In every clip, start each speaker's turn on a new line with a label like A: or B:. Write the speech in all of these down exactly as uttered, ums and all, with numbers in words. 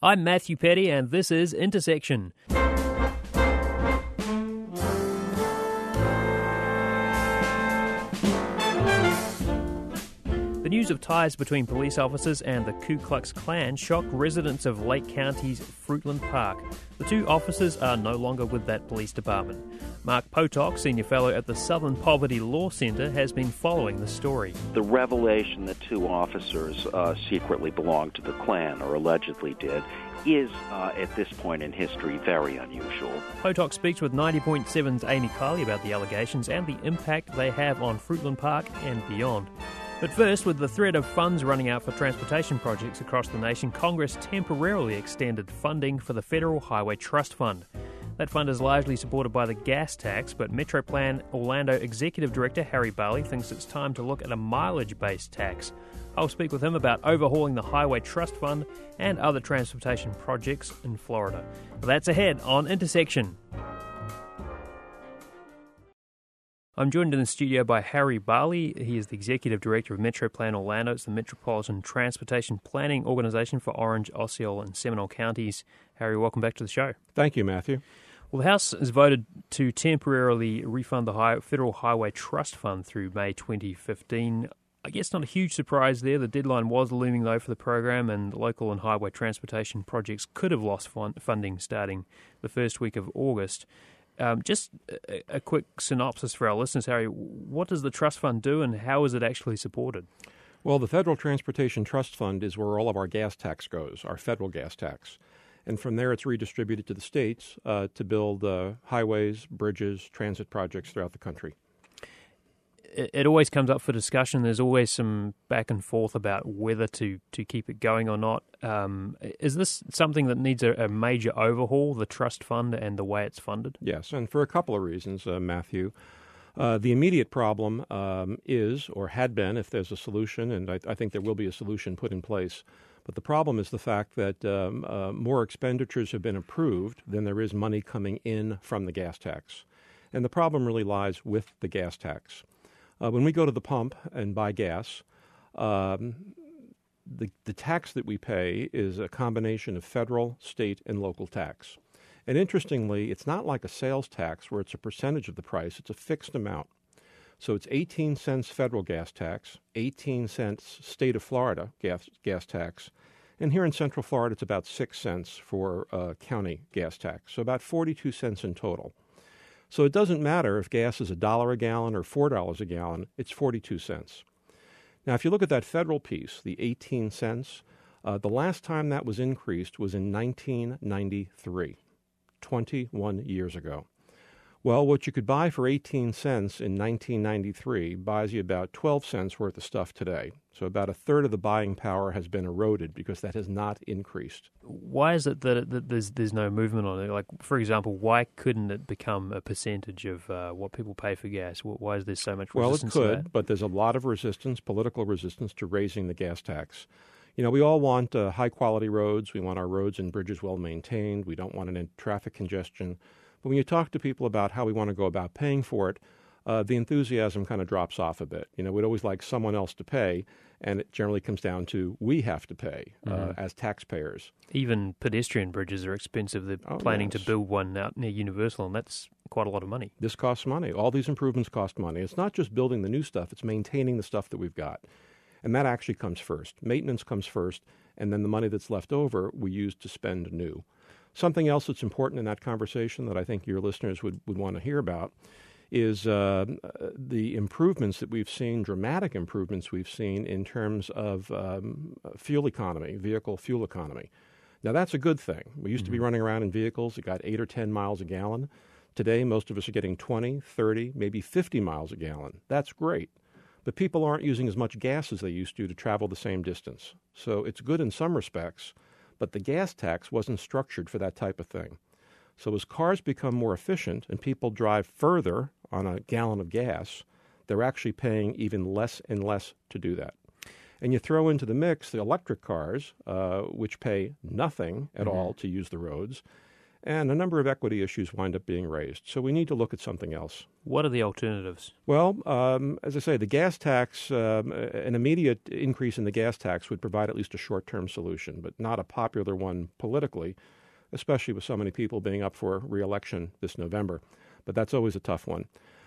A: I'm Matthew Petty, and this is Intersection. The news of ties between police officers and the Ku Klux Klan shocked residents of Lake County's Fruitland Park. The two officers are no longer with that police department. Mark Potok, Senior Fellow at the Southern Poverty Law Centre, has been following the story.
B: The revelation that two officers uh, secretly belonged to the Klan, or allegedly did, is, uh, at this point in history, very unusual.
A: Potok speaks with ninety point seven's Amy Kiley about the allegations and the impact they have on Fruitland Park and beyond. But first, with the threat of funds running out for transportation projects across the nation, Congress temporarily extended funding for the Federal Highway Trust Fund. That fund is largely supported by the gas tax, but Metroplan Orlando Executive Director Harry Barley thinks it's time to look at a mileage-based tax. I'll speak with him about overhauling the Highway Trust Fund and other transportation projects in Florida. Well, that's ahead on Intersection. I'm joined in the studio by Harry Barley. He is the Executive Director of Metroplan Orlando. It's the Metropolitan Transportation Planning Organisation for Orange, Osceola and Seminole counties. Harry, welcome back to the show.
C: Thank you, Matthew.
A: Well, the House has voted to temporarily refund the High- Federal Highway Trust Fund through May twenty fifteen. I guess not a huge surprise there. The deadline was looming, though, for the program, and local and highway transportation projects could have lost fun- funding starting the first week of August. Um, just a, a quick synopsis for our listeners, Harry. What does the trust fund do and how is it actually supported?
C: Well, the Federal Transportation Trust Fund is where all of our gas tax goes, our federal gas tax. And from there it's redistributed to the states uh, to build uh, highways, bridges, transit projects throughout the country.
A: It always comes up for discussion. There's always some back and forth about whether to, to keep it going or not. Um, is this something that needs a, a major overhaul, the trust fund and the way it's funded?
C: Yes, and for a couple of reasons, uh, Matthew. Uh, the immediate problem um, is, or had been, if there's a solution, and I, I think there will be a solution put in place, but the problem is the fact that um, uh, more expenditures have been approved than there is money coming in from the gas tax. And the problem really lies with the gas tax. Uh, when we go to the pump and buy gas, um, the, the tax that we pay is a combination of federal, state, and local tax. And interestingly, it's not like a sales tax where it's a percentage of the price. It's a fixed amount. So it's eighteen cents federal gas tax, eighteen cents state of Florida gas, gas tax, and here in Central Florida it's about six cents for uh, county gas tax, so about forty-two cents in total. So it doesn't matter if gas is a dollar a gallon or four dollars a gallon, it's forty-two cents. Now, if you look at that federal piece, the eighteen cents, uh, the last time that was increased was in nineteen ninety-three, twenty-one years ago. Well, what you could buy for eighteen cents in nineteen ninety-three buys you about twelve cents worth of stuff today. So about a third of the buying power has been eroded because that has not increased.
A: Why is it that, it, that there's there's no movement on it? Like, for example, why couldn't it become a percentage of uh, what people pay for gas? Why is there so much resistance
C: Well, it
A: to
C: could,
A: that?
C: but there's a lot of resistance, political resistance to raising the gas tax. You know, we all want uh, high-quality roads. We want our roads and bridges well-maintained. We don't want any traffic congestion. But when you talk to people about how we want to go about paying for it, uh, the enthusiasm kind of drops off a bit. You know, we'd always like someone else to pay, and it generally comes down to we have to pay uh,
A: mm-hmm.
C: as taxpayers.
A: Even pedestrian bridges are expensive. They're
C: oh,
A: planning
C: yes.
A: to build one out near Universal, and that's quite a lot of money.
C: This costs money. All these improvements cost money. It's not just building the new stuff. It's maintaining the stuff that we've got. And that actually comes first. Maintenance comes first, and then the money that's left over we use to spend new. Something else that's important in that conversation that I think your listeners would, would want to hear about is uh, the improvements that we've seen, dramatic improvements we've seen in terms of um, fuel economy, vehicle fuel economy. Now, that's a good thing. We used mm-hmm. to be running around in vehicles that got eight or ten miles a gallon. Today, most of us are getting twenty, thirty, maybe fifty miles a gallon. That's great. But people aren't using as much gas as they used to to travel the same distance. So it's good in some respects, but the gas tax wasn't structured for that type of thing. So as cars become more efficient and people drive further on a gallon of gas, they're actually paying even less and less to do that. And you throw into the mix the electric cars, uh, which pay nothing at mm-hmm. all to use the roads, and a number of equity issues wind up being raised. So we need to look at something else.
A: What are the alternatives?
C: Well, um, as I say, the gas tax, um, an immediate increase in the gas tax would provide at least a short-term solution, but not a popular one politically, especially with so many people being up for re-election this November. But that's always a tough one.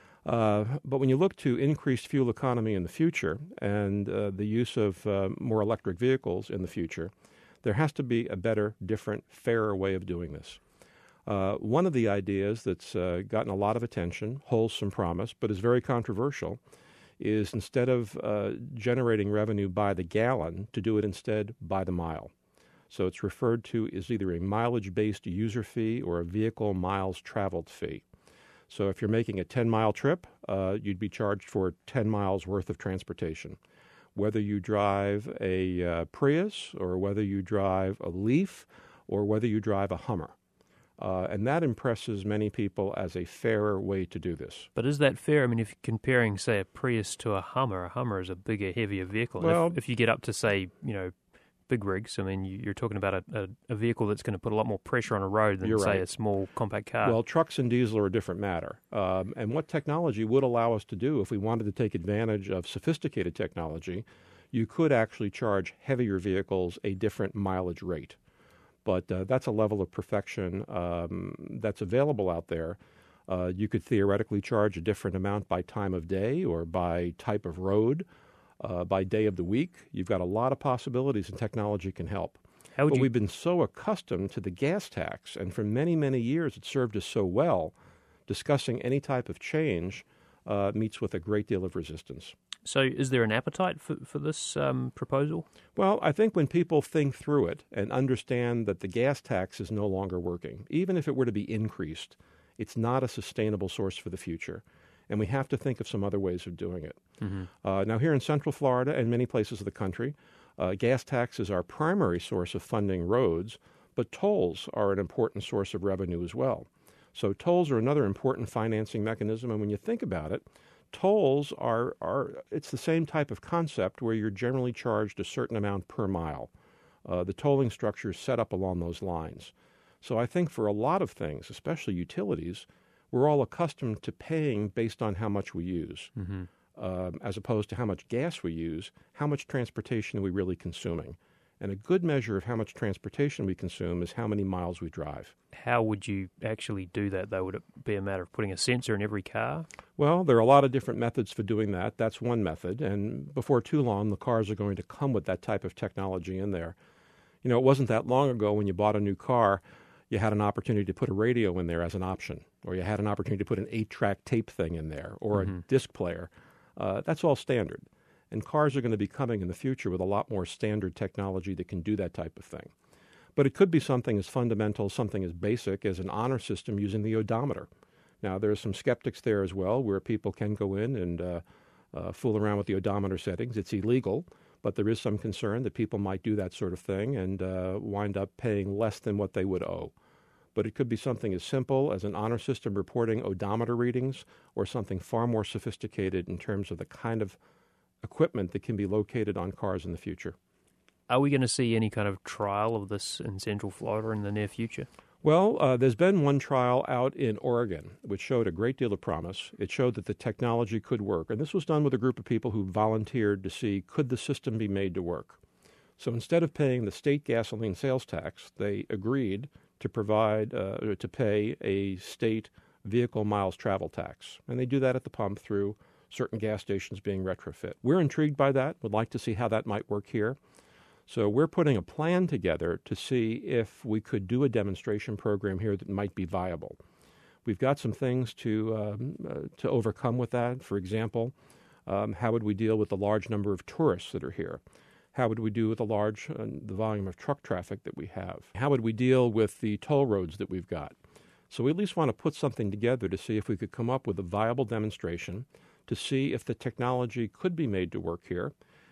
C: Uh, but when you look to increased fuel economy in the future and uh, the use of uh, more electric vehicles in the future, there has to be a better, different, fairer way of doing this. Uh, one of the ideas that's uh, gotten a lot of attention, holds some promise, but is very controversial, is instead of uh, generating revenue by the gallon, to do it instead by the mile. So it's referred to as either a mileage-based user fee or a vehicle miles traveled fee. So if you're making a ten-mile trip, uh, you'd be charged for ten miles worth of transportation. Whether you drive a uh, Prius or whether you drive a Leaf or whether you drive a Hummer. Uh, and that impresses many people as a fairer way to do this.
A: But is that fair? I mean, if you're comparing, say, a Prius to a Hummer, a Hummer is a bigger, heavier vehicle.
C: Well,
A: if, if you get up to, say, you know, big rigs, I mean, you're talking about a, a, a vehicle that's going to put a lot more pressure on a road than, say,
C: right.
A: a small compact car.
C: Well, trucks and diesel are a different matter. Um, and what technology would allow us to do if we wanted to take advantage of sophisticated technology, you could actually charge heavier vehicles a different mileage rate. But uh, that's a level of perfection um, that's available out there. Uh, you could theoretically charge a different amount by time of day or by type of road. Uh, by day of the week. You've got a lot of possibilities, and technology can help.
A: How would
C: but
A: you...
C: we've been so accustomed to the gas tax, and for many, many years it served us so well, discussing any type of change uh, meets with a great deal of resistance.
A: So is there an appetite for, for this um, proposal?
C: Well, I think when people think through it and understand that the gas tax is no longer working, even if it were to be increased, it's not a sustainable source for the future. And we have to think of some other ways of doing it. Mm-hmm. Uh, now, here in Central Florida and many places of the country, uh, gas tax is our primary source of funding roads, but tolls are an important source of revenue as well. So tolls are another important financing mechanism, and when you think about it, tolls are, are it's the same type of concept where you're generally charged a certain amount per mile. Uh, the tolling structure is set up along those lines. So I think for a lot of things, especially utilities, we're all accustomed to paying based on how much we use, mm-hmm. um, as opposed to how much gas we use, how much transportation are we really consuming. And a good measure of how much transportation we consume is how many miles we drive.
A: How would you actually do that, though? Would it be a matter of putting a sensor in every car?
C: Well, there are a lot of different methods for doing that. That's one method. And before too long, the cars are going to come with that type of technology in there. You know, it wasn't that long ago when you bought a new car, you had an opportunity to put a radio in there as an option, or you had an opportunity to put an eight-track tape thing in there, or mm-hmm. a disc player. Uh, that's all standard. And cars are going to be coming in the future with a lot more standard technology that can do that type of thing. But it could be something as fundamental, something as basic as an honor system using the odometer. Now, there are some skeptics there as well, where people can go in and uh, uh, fool around with the odometer settings. It's illegal, but there is some concern that people might do that sort of thing and uh, wind up paying less than what they would owe. But it could be something as simple as an honor system reporting odometer readings, or something far more sophisticated in terms of the kind of equipment that can be located on cars in the future.
A: Are we going to see any kind of trial of this in Central Florida in the near future?
C: Well, uh, there's been one trial out in Oregon, which showed a great deal of promise. It showed that the technology could work. And this was done with a group of people who volunteered to see, could the system be made to work? So instead of paying the state gasoline sales tax, they agreed to provide, uh, to pay a state vehicle miles travel tax. And they do that at the pump through certain gas stations being retrofit. We're intrigued by that. Would like to see how that might work here. So we're putting a plan together to see if we could do a demonstration program here that might be viable. We've got some things to um, uh, to overcome with that. For example, um, how would we deal with the large number of tourists that are here? How would we do with the large uh, the volume of truck traffic that we have? How would we deal with the toll roads that we've got? So we at least want to put something together to see if we could come up with a viable demonstration, to see if the technology could be made to work here.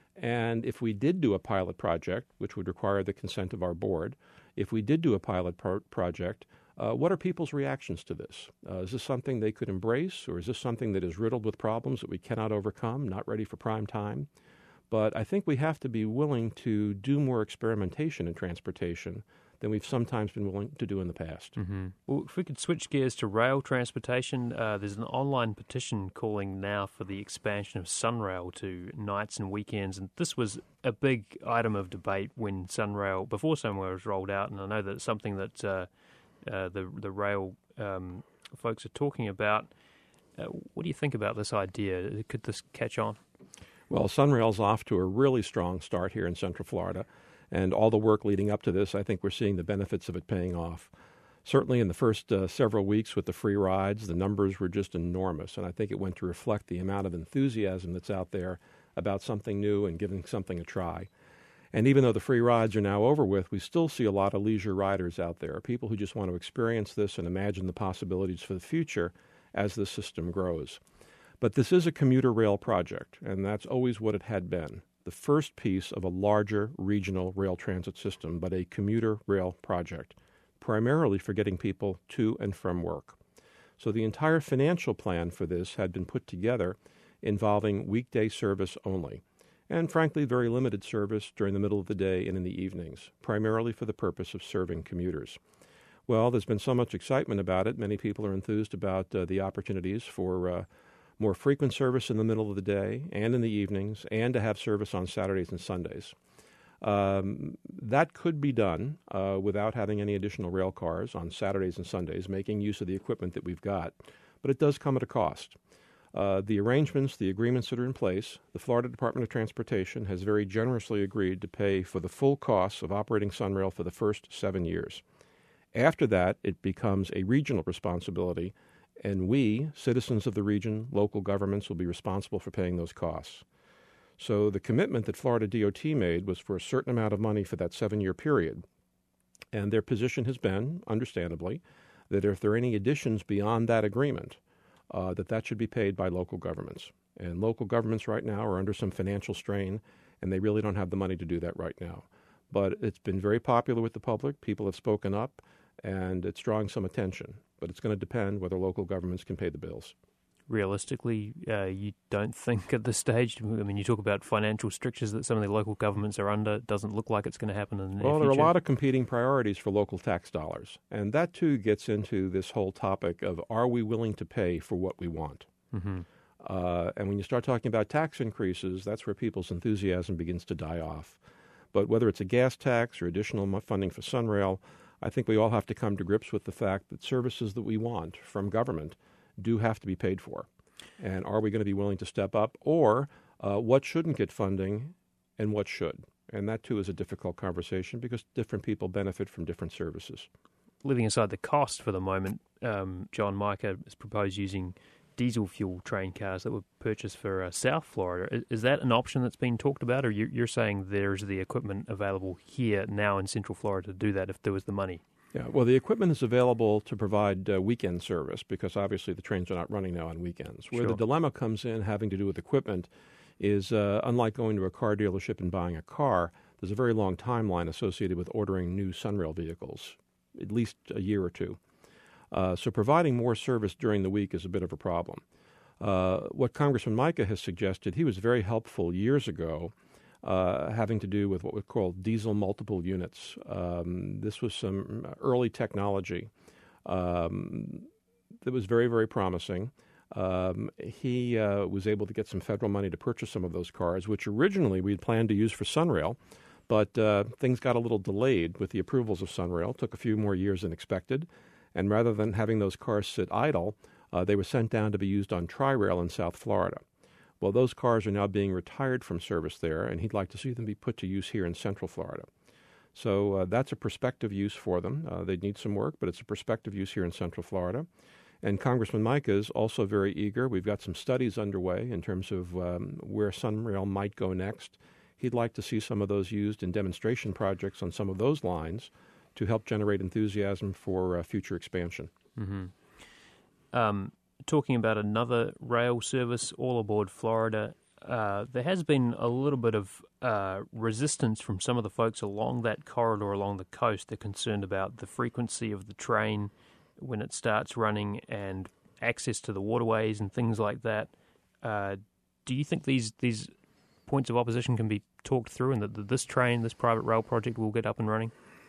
C: And if we did do a pilot project, which would require the consent of our board, if we did do a pilot pro- project, uh, what are people's reactions to this? Uh, is this something they could embrace, or is this something that is riddled with problems that we cannot overcome, not ready for prime time? But I think we have to be willing to do more experimentation in transportation than we've sometimes been willing to do in the past.
A: Mm-hmm. Well, if we could switch gears to rail transportation, uh, there's an online petition calling now for the expansion of Sunrail to nights and weekends, and this was a big item of debate when Sunrail, before Sunrail was rolled out, and I know that it's something that uh, uh, the the rail um, folks are talking about. Uh, what do you think about this idea? Could this catch on?
C: Well, Sunrail's off to a really strong start here in Central Florida. And all the work leading up to this, I think we're seeing the benefits of it paying off. Certainly in the first uh, several weeks with the free rides, the numbers were just enormous. And I think it went to reflect the amount of enthusiasm that's out there about something new and giving something a try. And even though the free rides are now over with, we still see a lot of leisure riders out there, people who just want to experience this and imagine the possibilities for the future as the system grows. But this is a commuter rail project, and that's always what it had been. The first piece of a larger regional rail transit system, but a commuter rail project, primarily for getting people to and from work. So the entire financial plan for this had been put together involving weekday service only, and frankly very limited service during the middle of the day and in the evenings, primarily for the purpose of serving commuters. Well, there's been so much excitement about it. Many people are enthused about uh, the opportunities for uh, more frequent service in the middle of the day and in the evenings, and to have service on Saturdays and Sundays. Um, that could be done uh, without having any additional rail cars on Saturdays and Sundays, making use of the equipment that we've got. But it does come at a cost. Uh, the arrangements, the agreements that are in place, the Florida Department of Transportation has very generously agreed to pay for the full costs of operating Sunrail for the first seven years. After that, it becomes a regional responsibility, and we, citizens of the region, local governments, will be responsible for paying those costs. So the commitment that Florida D O T made was for a certain amount of money for that seven-year period. And their position has been, understandably, that if there are any additions beyond that agreement, uh, that that should be paid by local governments. And local governments right now are under some financial strain, and they really don't have the money to do that right now. But it's been very popular with the public. People have spoken up, and it's drawing some attention. But it's going to depend whether local governments can pay the bills.
A: Realistically, uh, you don't think at this stage, I mean, you talk about financial strictures that some of the local governments are under. It doesn't look like it's going to happen in the near
C: Well, there
A: future.
C: are a lot of competing priorities for local tax dollars. And that, too, gets into this whole topic of, are we willing to pay for what we want?
A: Mm-hmm.
C: Uh, and when you start talking about tax increases, that's where people's enthusiasm begins to die off. But whether it's a gas tax or additional funding for Sunrail, I think we all have to come to grips with the fact that services that we want from government do have to be paid for. And are we going to be willing to step up? Or uh, what shouldn't get funding and what should? And that, too, is a difficult conversation because different people benefit from different services.
A: Leaving aside the cost for the moment, um, John Mica has proposed using diesel fuel train cars that were purchased for uh, South Florida. Is, is that an option that's been talked about, or you, you're saying there's the equipment available here now in Central Florida to do that if there was the money?
C: Yeah, well, the equipment is available to provide uh, weekend service because obviously the trains are not running now on weekends. Where
A: Sure.
C: the dilemma comes in having to do with equipment is uh, unlike going to a car dealership and buying a car, there's a very long timeline associated with ordering new Sunrail vehicles, at least a year or two. Uh, so providing more service during the week is a bit of a problem. Uh, what Congressman Mica has suggested, he was very helpful years ago, uh, having to do with what we call diesel multiple units. Um, this was some early technology um, that was very, very promising. Um, he uh, was able to get some federal money to purchase some of those cars, which originally we had planned to use for Sunrail, but uh, things got a little delayed with the approvals of Sunrail. Took a few more years than expected. And rather than having those cars sit idle, uh, they were sent down to be used on Tri-Rail in South Florida. Well, those cars are now being retired from service there, and he'd like to see them be put to use here in Central Florida. So uh, that's a prospective use for them. Uh, they'd need some work, but it's a prospective use here in Central Florida. And Congressman Mica is also very eager. We've got some studies underway in terms of um, where Sunrail might go next. He'd like to see some of those used in demonstration projects on some of those lines to help generate enthusiasm for uh, future expansion.
A: Mm-hmm. Um, talking about another rail service, All Aboard Florida, uh, there has been a little bit of uh, resistance from some of the folks along that corridor along the coast. They're concerned about the frequency of the train when it starts running and access to the waterways and things like that. Uh, do you think these these points of opposition can be talked through and that this train, this private rail project will get up and running?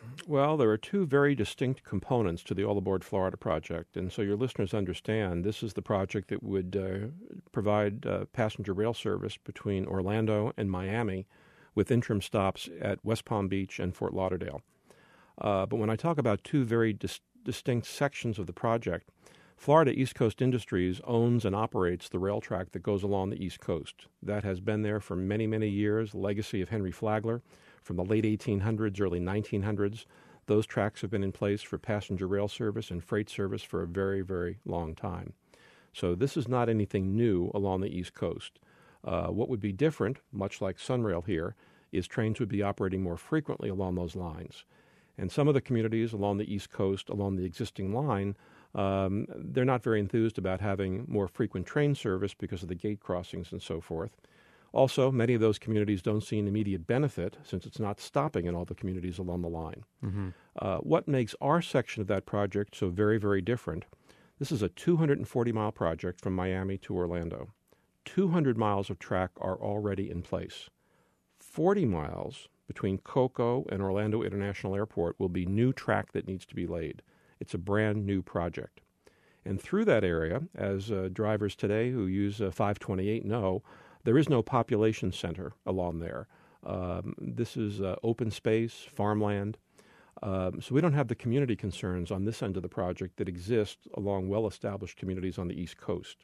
C: Well, there are two very distinct components to the All Aboard Florida project, and so your listeners understand this is the project that would uh, provide uh, passenger rail service between Orlando and Miami with interim stops at West Palm Beach and Fort Lauderdale. Uh, but when I talk about two very dis- distinct sections of the project, Florida East Coast Industries owns and operates the rail track that goes along the East Coast. That has been there for many, many years, legacy of Henry Flagler from the late eighteen hundreds, early nineteen hundreds. Those tracks have been in place for passenger rail service and freight service for a very, very long time. So this is not anything new along the East Coast. Uh, what would be different, much like Sunrail here, is trains would be operating more frequently along those lines. And some of the communities along the East Coast, along the existing line, um, they're not very enthused about having more frequent train service because of the gate crossings and so forth. Also, many of those communities don't see an immediate benefit since it's not stopping in all the communities along the line. Mm-hmm. Uh, what makes our section of that project so very, very different, this is a two hundred forty mile project from Miami to Orlando. two hundred miles of track are already in place. forty miles between Cocoa and Orlando International Airport will be new track that needs to be laid. It's a brand new project. And through that area, as uh, drivers today who use uh, five twenty-eight know, there is no population center along there. Um, this is uh, open space, farmland. Um, so we don't have the community concerns on this end of the project that exist along well-established communities on the East Coast.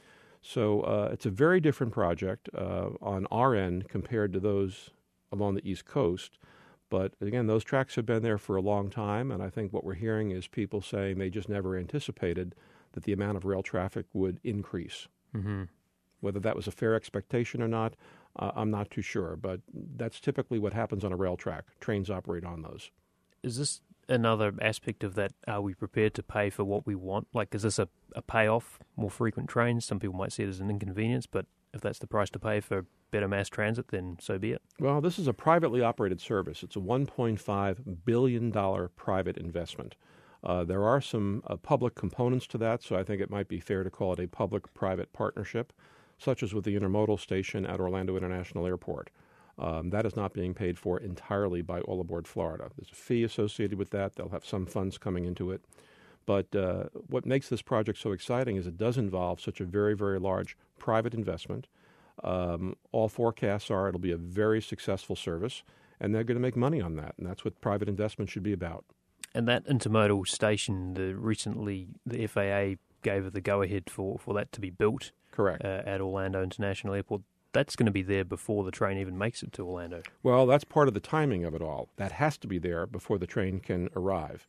C: So uh, it's a very different project uh, on our end compared to those along the East Coast. But again, those tracks have been there for a long time, and I think what we're hearing is people saying they just never anticipated that the amount of rail traffic would increase. Mm-hmm. Whether that was a fair expectation or not, uh, I'm not too sure, but that's typically what happens on a rail track. Trains operate on those.
A: Is this another aspect of that? Are we prepared to pay for what we want? Like, is this a, a payoff, more frequent trains? Some people might see it as an inconvenience, but if that's the price to pay for better mass transit, then so be it.
C: Well, this is a privately operated service. It's a one point five billion dollars private investment. Uh, there are some uh, public components to that, so I think it might be fair to call it a public-private partnership, such as with the intermodal station at Orlando International Airport. Um, that is not being paid for entirely by All Aboard Florida. There's a fee associated with that. They'll have some funds coming into it. But uh, what makes this project so exciting is it does involve such a very, very large private investment. Um, all forecasts are it'll be a very successful service, and they're going to make money on that, and that's what private investment should be about.
A: And that intermodal station, the recently the F A A gave the go-ahead for, for that to be built.
C: Correct.
A: Uh, at Orlando International Airport. That's going to be there before the train even makes it to Orlando.
C: Well, that's part of the timing of it all. That has to be there before the train can arrive.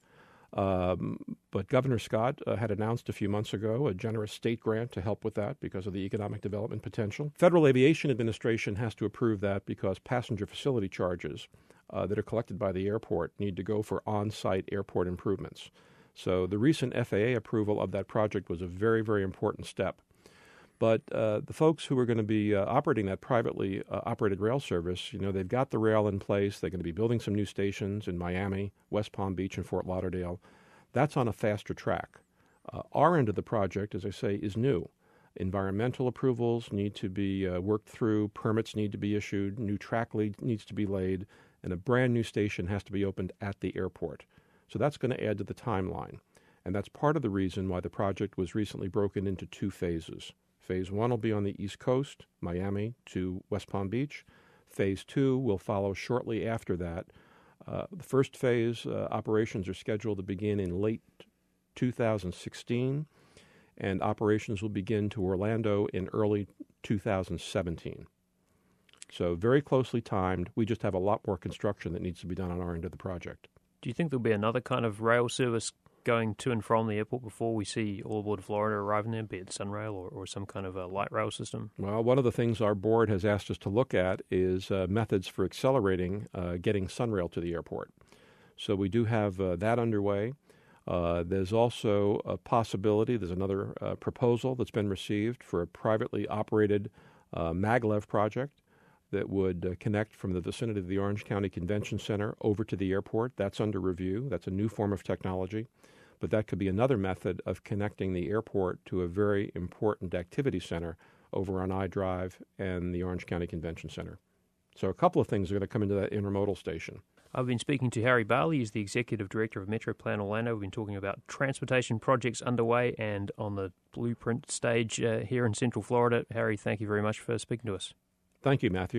C: Um, but Governor Scott uh, had announced a few months ago a generous state grant to help with that because of the economic development potential. Federal Aviation Administration has to approve that because passenger facility charges uh, that are collected by the airport need to go for on-site airport improvements. So the recent F A A approval of that project was a very, very important step. But uh, the folks who are going to be uh, operating that privately uh, operated rail service, you know, they've got the rail in place. They're going to be building some new stations in Miami, West Palm Beach, and Fort Lauderdale. That's on a faster track. Uh, our end of the project, as I say, is new. Environmental approvals need to be uh, worked through. Permits need to be issued. New track lead needs to be laid. And a brand new station has to be opened at the airport. So that's going to add to the timeline. And that's part of the reason why the project was recently broken into two phases. Phase one will be on the East Coast, Miami to West Palm Beach. Phase two will follow shortly after that. Uh, the first phase uh, operations are scheduled to begin in late two thousand sixteen, and operations will begin to Orlando in early two thousand seventeen. So very closely timed. We just have a lot more construction that needs to be done on our end of the project.
A: Do you think there'll be another kind of rail service going to and from the airport before we see All Aboard Florida arriving there, be it Sunrail or, or some kind of a light rail system?
C: Well, one of the things our board has asked us to look at is uh, methods for accelerating uh, getting Sunrail to the airport. So we do have uh, that underway. Uh, there's also a possibility, there's another uh, proposal that's been received for a privately operated uh, maglev project that would uh, connect from the vicinity of the Orange County Convention Center over to the airport. That's under review. That's a new form of technology. But that could be another method of connecting the airport to a very important activity center over on iDrive and the Orange County Convention Center. So a couple of things are going to come into that intermodal station.
A: I've been speaking to Harry Barley. He's the Executive Director of Metroplan Orlando. We've been talking about transportation projects underway and on the blueprint stage uh, here in Central Florida. Harry, thank you very much for speaking to us.
C: Thank you, Matthew.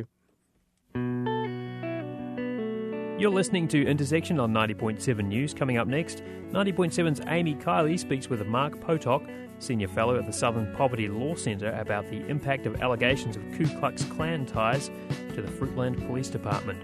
A: You're listening to Intersection on ninety point seven News. Coming up next, ninety point seven's Amy Kiley speaks with Mark Potok, Senior Fellow at the Southern Poverty Law Centre, about the impact of allegations of Ku Klux Klan ties to the Fruitland Police Department.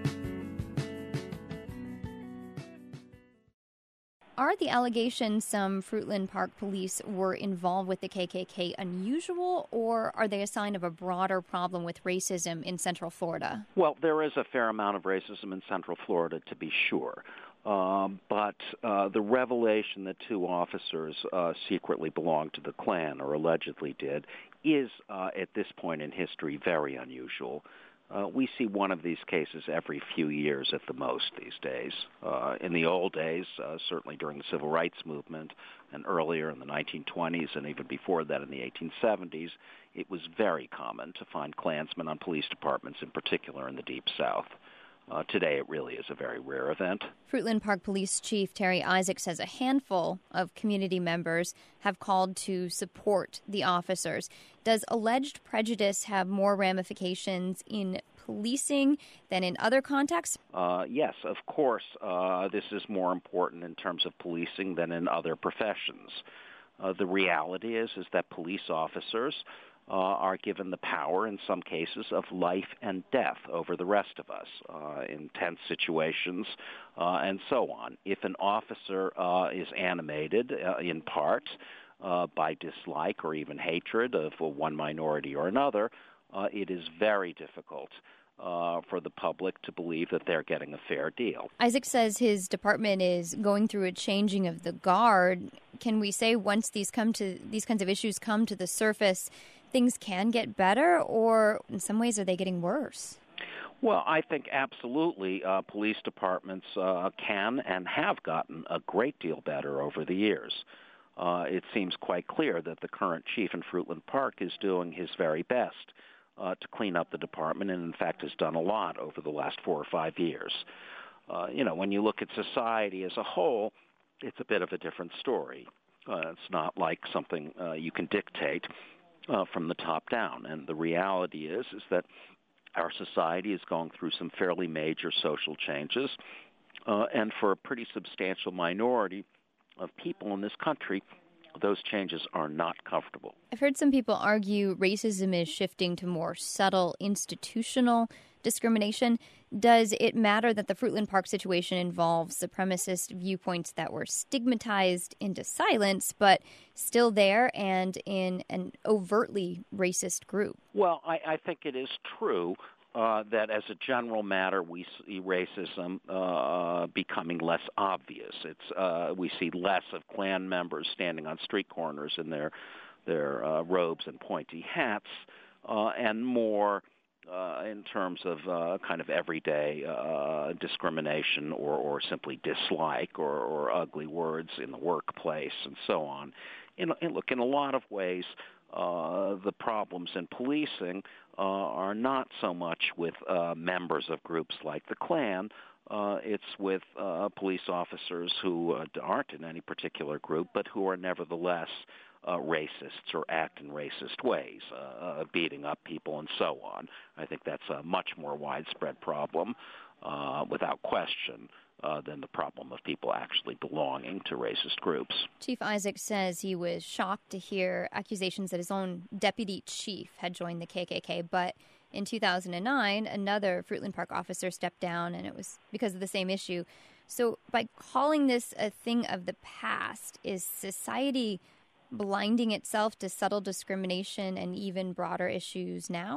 D: Are the allegations some Fruitland Park police were involved with the K K K unusual, or are they a sign of a broader problem with racism in Central Florida?
B: Well, there is a fair amount of racism in Central Florida, to be sure. Um, but uh, the revelation that two officers uh, secretly belonged to the Klan, or allegedly did, is, uh, at this point in history, very unusual. Uh, we see one of these cases every few years at the most these days. Uh, in the old days, uh, certainly during the Civil Rights Movement and earlier in the nineteen twenties and even before that in the eighteen seventies, it was very common to find Klansmen on police departments, in particular in the Deep South. Uh, today, it really is a very rare event.
D: Fruitland Park Police Chief Terry Isaac says a handful of community members have called to support the officers. Does alleged prejudice have more ramifications in policing than in other contexts?
B: Uh, yes, of course. Uh, this is more important in terms of policing than in other professions. Uh, the reality is, is that police officers Uh, are given the power, in some cases, of life and death over the rest of us uh, in tense situations uh, and so on. If an officer uh, is animated uh, in part uh, by dislike or even hatred of one minority or another, uh, it is very difficult Uh, for the public to believe that they're getting a fair deal.
D: Isaac says his department is going through a changing of the guard. Can we say once these come to these kinds of issues come to the surface, things can get better, or in some ways are they getting worse?
B: Well, I think absolutely uh, police departments uh, can and have gotten a great deal better over the years. Uh, it seems quite clear that the current chief in Fruitland Park is doing his very best Uh, to clean up the department, and in fact has done a lot over the last four or five years. Uh, you know, when you look at society as a whole, it's a bit of a different story. Uh, it's not like something uh, you can dictate uh, from the top down. And the reality is, is that our society is going through some fairly major social changes, uh, and for a pretty substantial minority of people in this country, those changes are not comfortable.
D: I've heard some people argue racism is shifting to more subtle institutional discrimination. Does it matter that the Fruitland Park situation involves supremacist viewpoints that were stigmatized into silence, but still there and in an overtly racist group?
B: Well, I, I think it is true Uh, that as a general matter, we see racism uh, becoming less obvious. It's uh, we see less of Klan members standing on street corners in their their uh, robes and pointy hats, uh, and more uh, in terms of uh, kind of everyday uh, discrimination or, or simply dislike or, or ugly words in the workplace and so on. In, in, look, in a lot of ways, uh, the problems in policing Uh, are not so much with uh, members of groups like the Klan. Uh, it's with uh, police officers who uh, aren't in any particular group, but who are nevertheless uh, racists or act in racist ways, uh, beating up people and so on. I think that's a much more widespread problem, uh, without question, uh, than the problem of people actually belonging to racist groups.
D: Chief Isaac says he was shocked to hear accusations that his own deputy chief had joined the K K K, but in two thousand nine, another Fruitland Park officer stepped down, and it was because of the same issue. So by calling this a thing of the past, is society blinding itself to subtle discrimination and even broader issues now?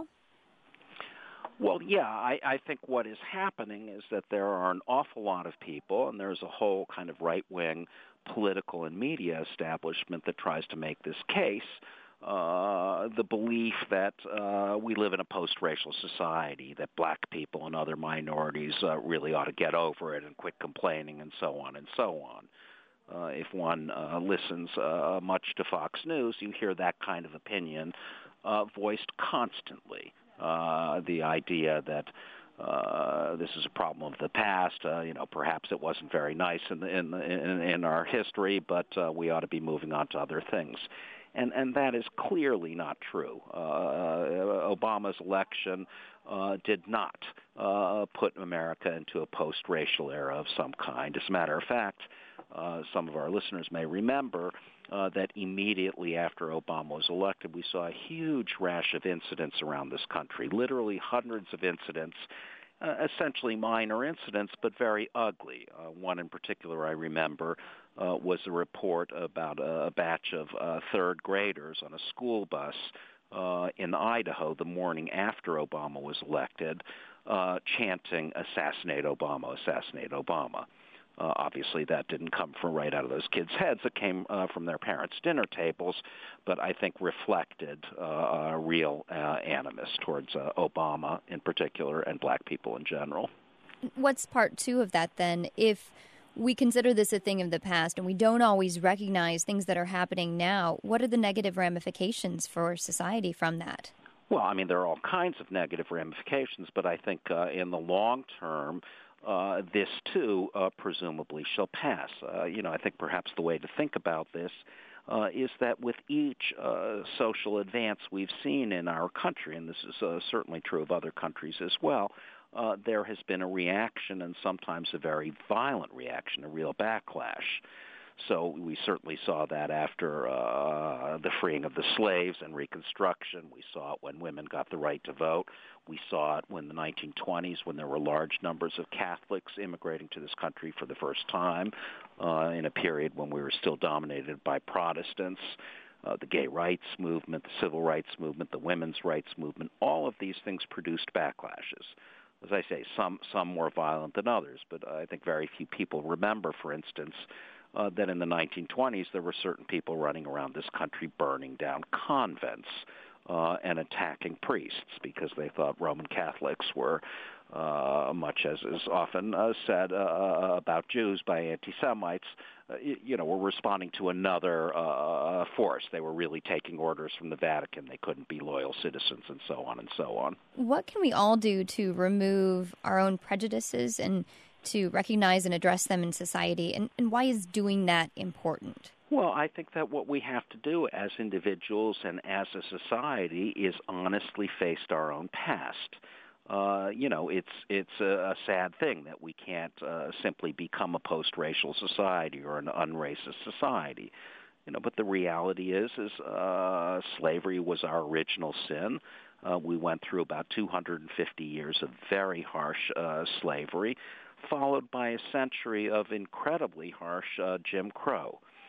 B: Well, yeah, I, I think what is happening is that there are an awful lot of people, and there's a whole kind of right-wing political and media establishment that tries to make this case, uh, the belief that uh, we live in a post-racial society, that black people and other minorities uh, really ought to get over it and quit complaining and so on and so on. Uh, if one uh, listens uh, much to Fox News, you hear that kind of opinion uh, voiced constantly. Uh, the idea that uh, this is a problem of the past. Uh, you know, perhaps it wasn't very nice in the, in, the, in in our history, but uh, we ought to be moving on to other things. And and that is clearly not true. Uh, Obama's election uh, did not uh, put America into a post-racial era of some kind. As a matter of fact, uh, some of our listeners may remember uh, that immediately after Obama was elected, we saw a huge rash of incidents around this country, literally hundreds of incidents, uh, essentially minor incidents, but very ugly. Uh, one in particular I remember uh, was a report about a, a batch of uh, third graders on a school bus uh, in Idaho the morning after Obama was elected, uh, chanting, "Assassinate Obama, assassinate Obama." Uh, obviously, that didn't come from right out of those kids' heads. It came uh, from their parents' dinner tables, but I think reflected uh, a real uh, animus towards uh, Obama in particular and black people in general.
D: What's part two of that, then? If we consider this a thing of the past and we don't always recognize things that are happening now, what are the negative ramifications for society from that?
B: Well, I mean, there are all kinds of negative ramifications, but I think uh, in the long term, Uh, this, too, uh, presumably shall pass. Uh, you know, I think perhaps the way to think about this uh, is that with each uh, social advance we've seen in our country, and this is uh, certainly true of other countries as well, uh, there has been a reaction, and sometimes a very violent reaction, a real backlash. So we certainly saw that after uh, the freeing of the slaves and Reconstruction. We saw it when women got the right to vote. We saw it when the nineteen twenties, when there were large numbers of Catholics immigrating to this country for the first time uh, in a period when we were still dominated by Protestants. Uh, the gay rights movement, the civil rights movement, the women's rights movement, all of these things produced backlashes. As I say, some, some more violent than others, but I think very few people remember, for instance, Uh, that in the nineteen twenties there were certain people running around this country burning down convents uh, and attacking priests because they thought Roman Catholics were, uh, much as is often uh, said uh, about Jews by anti-Semites, uh, you, you know, were responding to another uh, force. They were really taking orders from the Vatican. They couldn't be loyal citizens and so on and so on.
D: What can we all do to remove our own prejudices and to recognize and address them in society, and, and why is doing that important?
B: Well, I think that what we have to do as individuals and as a society is honestly face our own past. Uh, you know, it's it's a, a sad thing that we can't uh, simply become a post-racial society or an unracist society. You know, but the reality is, is uh, slavery was our original sin. Uh, we went through about two hundred fifty years of very harsh uh, slavery, followed by a century of incredibly harsh uh, Jim Crow.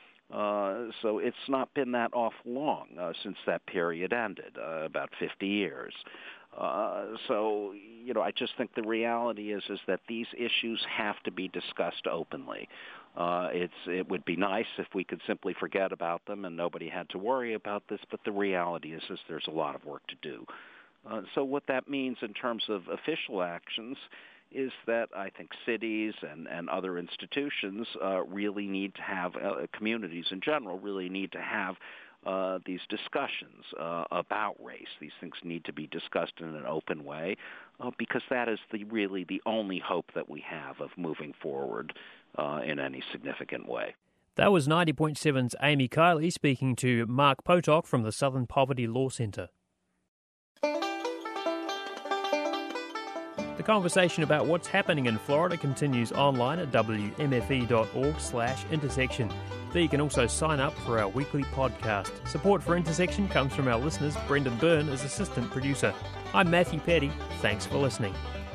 B: Uh, so it's not been that awful long uh, since that period ended, uh, about fifty years. Uh, so, you know, I just think the reality is is that these issues have to be discussed openly. Uh, it's it would be nice if we could simply forget about them and nobody had to worry about this, but the reality is is there's a lot of work to do. Uh, so what that means in terms of official actions is that I think cities and, and other institutions uh, really need to have, uh, communities in general really need to have uh, these discussions uh, about race. These things need to be discussed in an open way uh, because that is the really the only hope that we have of moving forward uh, in any significant way.
A: That was ninety point seven's Amy Kiley speaking to Mark Potok from the Southern Poverty Law Centre. The conversation about what's happening in Florida continues online at w m f e dot org slash intersection. There you can also sign up for our weekly podcast. Support for Intersection comes from our listeners. Brendan Byrne is assistant producer. I'm Matthew Petty. Thanks for listening.